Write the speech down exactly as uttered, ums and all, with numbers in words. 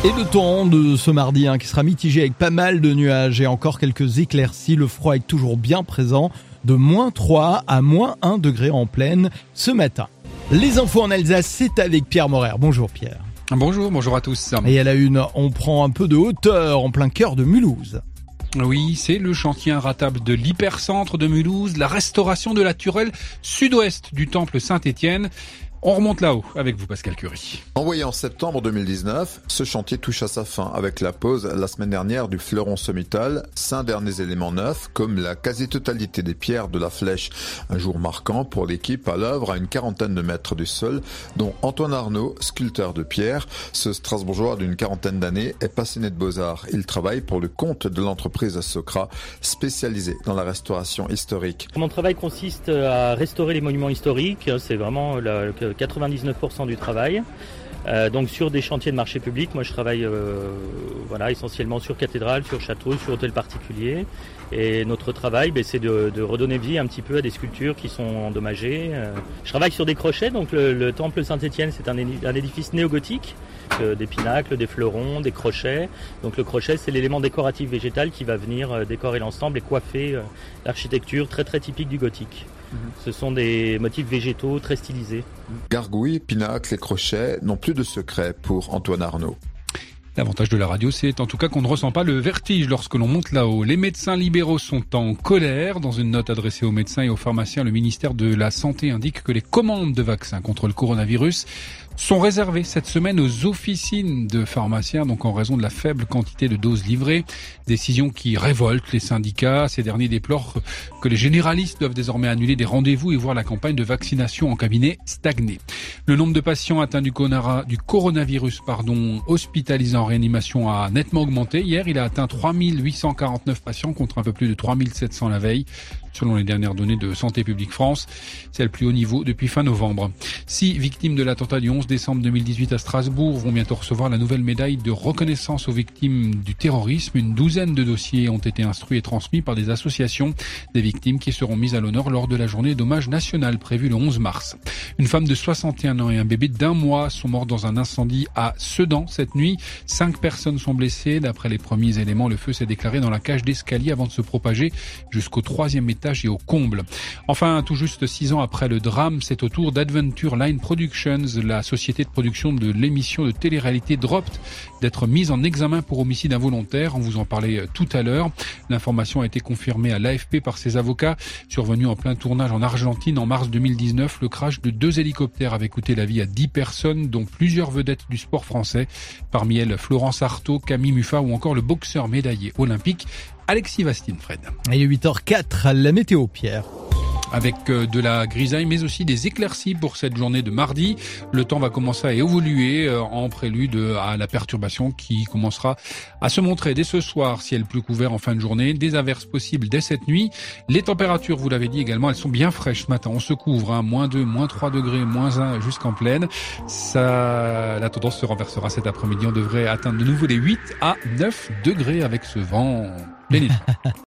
Et le temps de ce mardi hein, qui sera mitigé avec pas mal de nuages et encore quelques éclaircies. Le froid est toujours bien présent, de moins trois à moins un degré en pleine ce matin. Les infos en Alsace, c'est avec Pierre Morer. Bonjour Pierre. Bonjour, bonjour à tous. Et à la une, on prend un peu de hauteur en plein cœur de Mulhouse. Oui, c'est le chantier inratable de l'hypercentre de Mulhouse, la restauration de la turelle sud-ouest du temple Saint-Étienne. On remonte là-haut avec vous, Pascal Curie. Envoyé en septembre deux mille dix-neuf, ce chantier touche à sa fin avec la pose la semaine dernière du fleuron sommital. Cinq derniers éléments neufs, comme la quasi-totalité des pierres de la flèche. Un jour marquant pour l'équipe à l'œuvre à une quarantaine de mètres du sol, dont Antoine Arnaud, sculpteur de pierre. Ce Strasbourgeois d'une quarantaine d'années est passionné de beaux-arts. Il travaille pour le compte de l'entreprise Socra, spécialisée dans la restauration historique. Mon travail consiste à restaurer les monuments historiques. C'est vraiment la quatre-vingt-dix-neuf pour cent du travail. Euh, donc sur des chantiers de marché public, moi je travaille euh, voilà, essentiellement sur cathédrales, sur châteaux, sur hôtels particuliers. Et notre travail, ben, c'est de, de redonner vie un petit peu à des sculptures qui sont endommagées. Euh, je travaille sur des crochets, donc le, le temple Saint-Étienne, c'est un, un édifice néogothique, euh, des pinacles, des fleurons, des crochets. Donc le crochet, c'est l'élément décoratif végétal qui va venir euh, décorer l'ensemble et coiffer euh, l'architecture très très typique du gothique. Ce sont des motifs végétaux très stylisés. Gargouilles, pinacles et crochets n'ont plus de secret pour Antoine Arnaud. L'avantage de la radio, c'est en tout cas qu'on ne ressent pas le vertige lorsque l'on monte là-haut. Les médecins libéraux sont en colère. Dans une note adressée aux médecins et aux pharmaciens, le ministère de la Santé indique que les commandes de vaccins contre le coronavirus sont réservées cette semaine aux officines de pharmaciens, donc en raison de la faible quantité de doses livrées. Décision qui révolte les syndicats. Ces derniers déplorent que les généralistes doivent désormais annuler des rendez-vous et voir la campagne de vaccination en cabinet stagner. Le nombre de patients atteints du, conara, du coronavirus pardon, hospitalisés en réanimation a nettement augmenté. Hier, il a atteint trois mille huit cent quarante-neuf patients contre un peu plus de trois mille sept cents la veille. Selon les dernières données de Santé publique France, c'est le plus haut niveau depuis fin novembre. Six victimes de l'attentat du onze décembre deux mille dix-huit à Strasbourg vont bientôt recevoir la nouvelle médaille de reconnaissance aux victimes du terrorisme. Une douzaine de dossiers ont été instruits et transmis par des associations, des victimes qui seront mises à l'honneur lors de la journée d'hommage national prévue le onze mars. Une femme de soixante et un ans et un bébé d'un mois sont morts dans un incendie à Sedan cette nuit. Cinq personnes sont blessées. D'après les premiers éléments, le feu s'est déclaré dans la cage d'escalier avant de se propager jusqu'au troisième étage et au comble. Enfin, tout juste six ans après le drame, c'est au tour d'Adventure Line Productions, la société de production de l'émission de télé-réalité Dropped, d'être mise en examen pour homicide involontaire. On vous en parlait tout à l'heure. L'information a été confirmée à l'A F P par ses avocats. Survenu en plein tournage en Argentine en mars deux mille dix-neuf, le crash de deux hélicoptères avait coûté la vie à dix personnes, dont plusieurs vedettes du sport français. Parmi elles, Florence Artaud, Camille Muffat ou encore le boxeur médaillé olympique Alexis Vastine-Fred. Il est huit heures quatre, la météo, Pierre. Avec de la grisaille, mais aussi des éclaircies pour cette journée de mardi. Le temps va commencer à évoluer en prélude à la perturbation qui commencera à se montrer dès ce soir. Ciel plus couvert en fin de journée, des averses possibles dès cette nuit. Les températures, vous l'avez dit également, elles sont bien fraîches ce matin. On se couvre, hein, moins deux, moins trois degrés, moins un jusqu'en pleine. Ça, la tendance se renversera cet après-midi. On devrait atteindre de nouveau les huit à neuf degrés avec ce vent pénétrant.